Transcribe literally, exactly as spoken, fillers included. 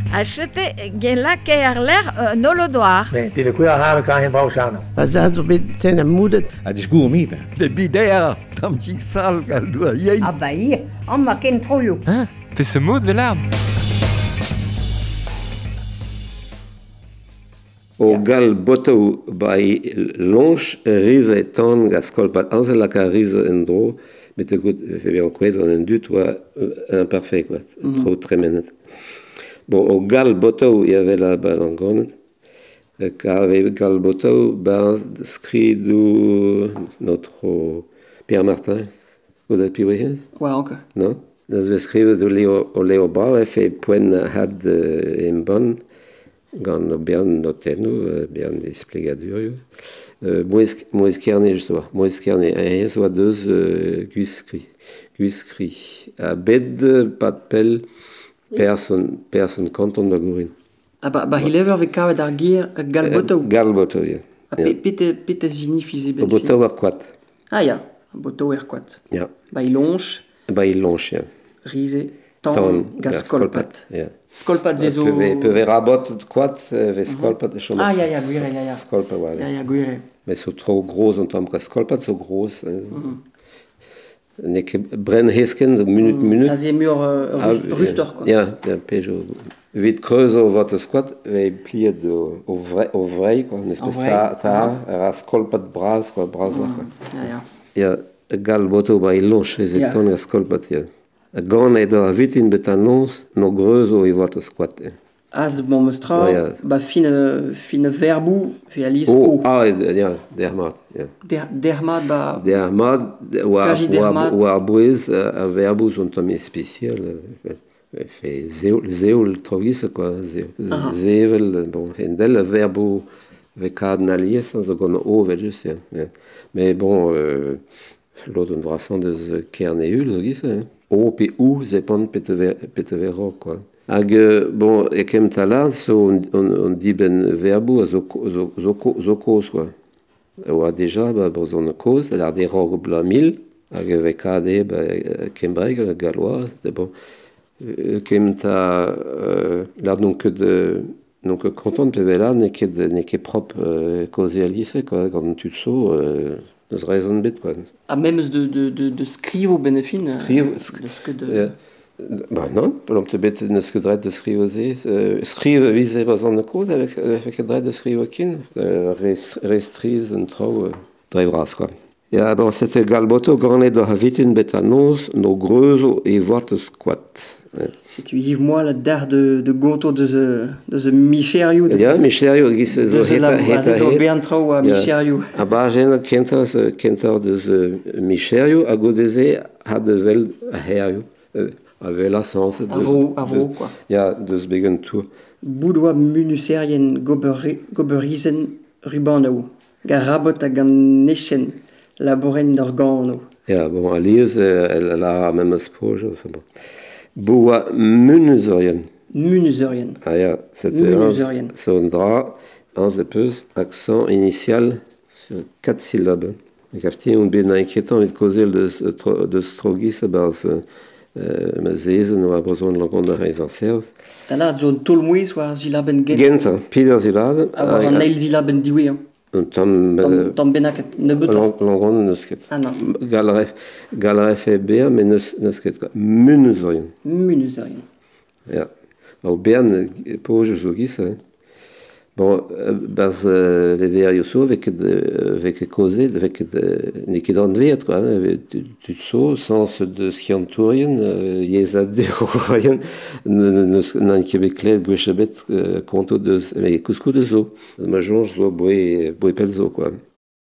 Achete gelake erler nolodoar. Nee, die de kuja haben kan geen bausano. Was dat zo bit zijn moeder. Het is goed mee, ben. De bidea, tam ci sal gal dua yen. Ah bah hier, on m'a ken trollo. Hein? Pe se mod velarm. O gal boto bei longe rize ton gascolpat anzela ka rize en dro met de goed febian kwedro en dut wa imparfait quoi trop tremenet. Bon o gal boto y avait la balangon ka ave gal boto ba skridu notre Pierre Martin ou de Piwehen. Ouais, ok. Non? Dat we schreven door Leo, Leo Bauer, hij point had uh, in Bonn, gan bien notenu, bien desplegadur. Uh, Moïse Kearney, justement, Moïse Kearney, een soit deux uh, guiscri, guiscri. A bed, pas de pel, person, person canton de Gourin. Ah bah, bah il est avec kawe dar gear galboto. Galboto, ja. Ah, pite, pite signifie ben. Boto er kwat. Ah ja, boto er kwat. Ja. Bah il longe. Bah il longe, ja. Rize, ton, gascolpat. Ja. Scolpat zezo... Peuve rabot kwat, ve scolpat de chomas. Ah ja, ja, guire, ja, ja. Scolpat, voilà. Ja, ja, guire. Mais so trop gros, on tombe scolpat, so gros. Nek bren hesken, de minut, minut. Dat is mur rustor, quoi. Ja, ja, pejo. Vite creuse au votre squat, ve plié de au vrai, au vrai, quoi, une espèce ta, ta, era scolpat bras, quoi, bras, quoi. Ja, ja. Ja. Gal boto ba ilonche, ze Ja. ton gascolpat, ja. Gan e da vitin betanons, no greuzo i votre squat. Az bon mestra, Ja, ja. bah fine, fine verbu, fe alis Oh, o. ah, ja, dermat, ja. Der, dermat, bah... Dermat, oa, Kaji dermat. oa, oa bouez, a verbus un tome spécial, fe zeol, zeol trogis, quoi, Aha. zevel, bon, hendel, verbu, ve kad nalies, zo gon o, velus, ja. ja. Mais bon, euh, l'autre un vrasan de kerneul, zo gis, hein. O, pe ou, ze pan petevero, quoi. Hag, bon, ekem talad, so on, on, on dit ben verbu, zo, zo, zo, zo koz, quoi. Oa deja, ba, bo zon koz, al ar de rog bla mil, hag ve kade, ba, kembreg, la galois, de bon. Ekem ta, euh, l'ar donc de... Donc, content de là, n'est que propre euh, causer à lycée, quoi. Quand tu te sauts, euh, nous raisons bête, quoi. Ah, même de, de, de, de scrive au bénéfice. Scrive, de ce que de... Euh, bah non, pour te bête, ne ce que de de scrive aussi. Euh, scrive, visez pas en cause avec, avec le de scrive aucun. Euh, restrise, un trop, euh, drivras, quoi. Ja, bon, c'était galboto, grand de havitin betanos, no greuzo et vorte squat. Si tu y moi la dar de, de gonto de ze, de ze micherio. Ja, micherio, gis zo heta heta. De zo beantro a micherio. A bagen kentor ze kentor de ze micherio a godeze ha de vel a herio. A vela sens de... Avo, avo, quoi. Ja, de zbegen tour. Boudoa munuserien goberisen rubano. Garabot a gannechen laboren d'organo. Ja, bon, Alice, elle a même spoge, enfin bon. Boa Munuzorien. Munuzorien. Ah ja, c'était un son dra, un zepeus, accent initial sur quatre syllabes. Ik heb die een beetje inquietant met causer de, de strogis, bas me zezen, no a besoin de l'encontre de raison serve. Tala, zo'n tolmois, waar zilaben gent. Gent, Pieter ziladen. Ah, waar een heel zilaben diwe, hein. Tam, tam benaket, ne beton. L'encontre ne sket. Ah non. Galaref, galaref e beer, mais ne sket. Munuzorien. Munuzorien. Ja. Au bern, poge zo gis, hein. Bon, bas uh, le ver yo so avec avec causer avec ne que dans vet quoi, tu tu so sens de scienturien yesa de rien nan québécois gauche bête conto de mais couscous de zo. Ma jonge zo boy boy pelzo quoi.